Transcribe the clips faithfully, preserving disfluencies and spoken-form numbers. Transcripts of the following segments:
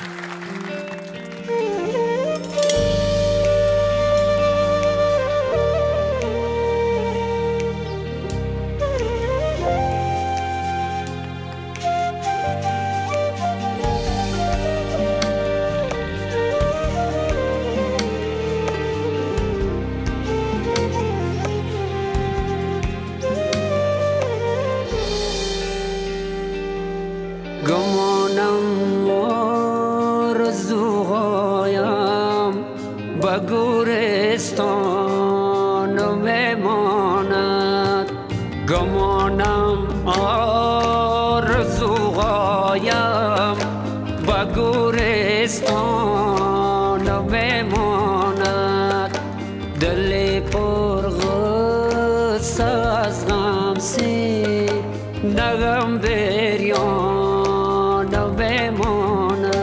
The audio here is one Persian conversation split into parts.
گمانم آرزوهایم به گورستان میماند. گمانم آرزوهایم به گورستان میماند. دل پر غصه از غم سی نغم بریان بماند.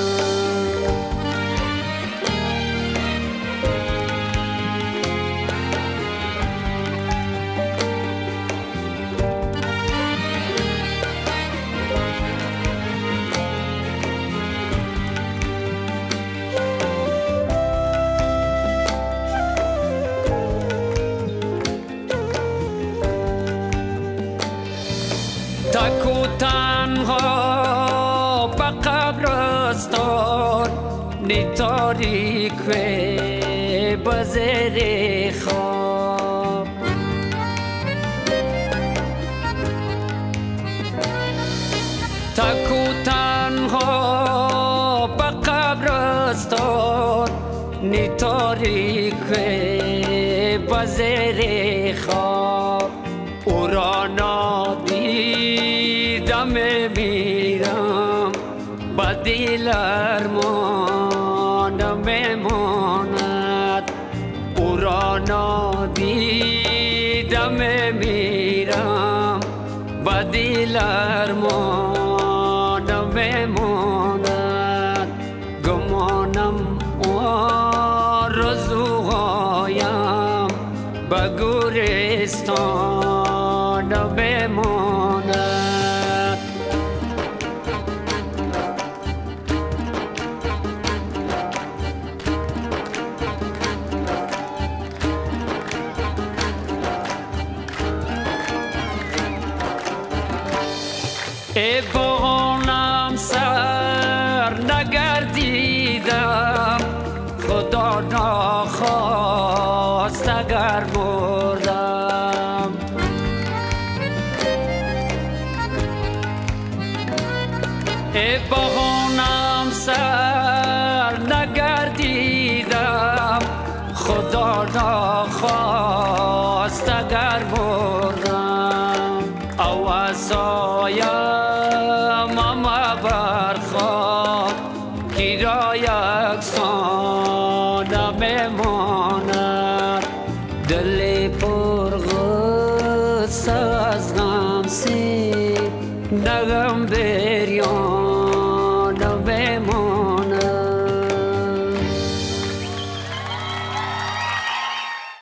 تک و تنها به قبرستان نی تاریک و به زیر خواب. تک و تنها به قبرستان نی تاریک و به زیر خواب. او را نادیدم میرم به دل ارمان میماند. او را نادیدم میرم به دل ارمان میماند. گمانم آرزوهایم به گورستان بماند. ای بانم سر نگردیدم، خدا نخواست اگر مردم. ای بانم سر نگردیدم، خدا نخواست اگر مردم. او عصایم اما برخواب کی را یکسان میماند. دل پر غصه از غم سی نغم به